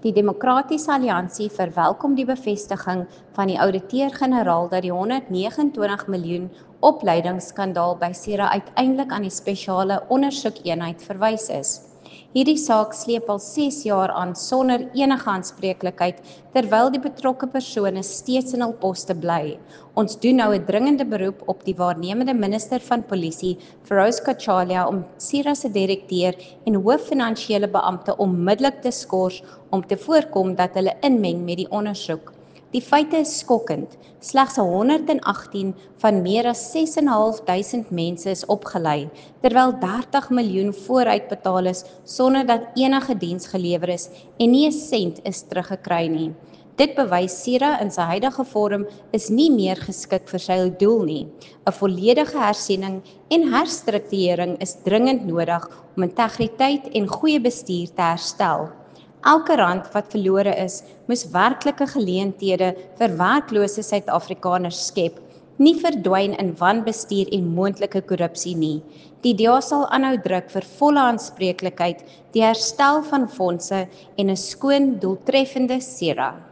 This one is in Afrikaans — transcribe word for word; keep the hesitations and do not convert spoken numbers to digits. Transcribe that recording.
Die Demokratiese Alliansie verwelkom die bevestiging van die ouditeur-generaal dat die honderd vyf en twintig miljoen opleidingsskandaal by Sera uiteindelik aan die spesiale ondersoekeenheid verwys is. Hierdie saak sleep al ses jaar aan sonder enige aanspreeklikheid, terwyl die betrokke persone steeds in hul poste bly. Ons doen nou 'n dringende beroep op die waarnemende minister van polisie, Feroz Kachalia, om Sera se direkteur en hoof finansiële beampte onmiddellik te skors om te voorkom dat hulle inmeng met die ondersoek. Die feite is skokkend. Slegs honderd en agttien van meer as ses en 'n half duisend mense is opgelei, terwyl dertig miljoen vooruitbetaal is sonder dat enige diens gelewer is en nie 'n sent is teruggekry nie. Dit bewys Sera in sy huidige vorm is nie meer geskik vir sy doel nie. 'n Volledige hersiening en herstrukturering is dringend nodig om integriteit en goeie bestuur te herstel. Elke rand wat verlore is, moes werklike geleenthede vir werklose Suid-Afrikaners skep, nie verdwyn in wanbestuur en moontlike korrupsie nie. Die D A sal aanhou druk vir volle aanspreeklikheid, die herstel van fondse en 'n skoon, doeltreffende Sera.